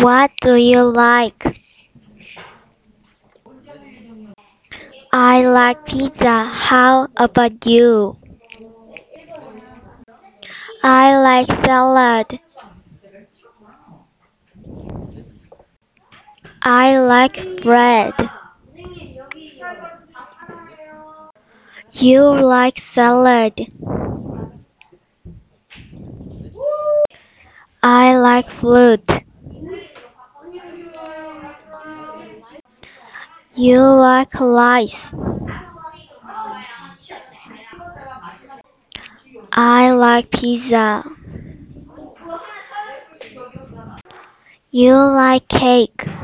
What do you like? I like pizza. How about you? I like salad. I like bread. You like salad. I like fruit. You like rice. I like pizza. You like cake.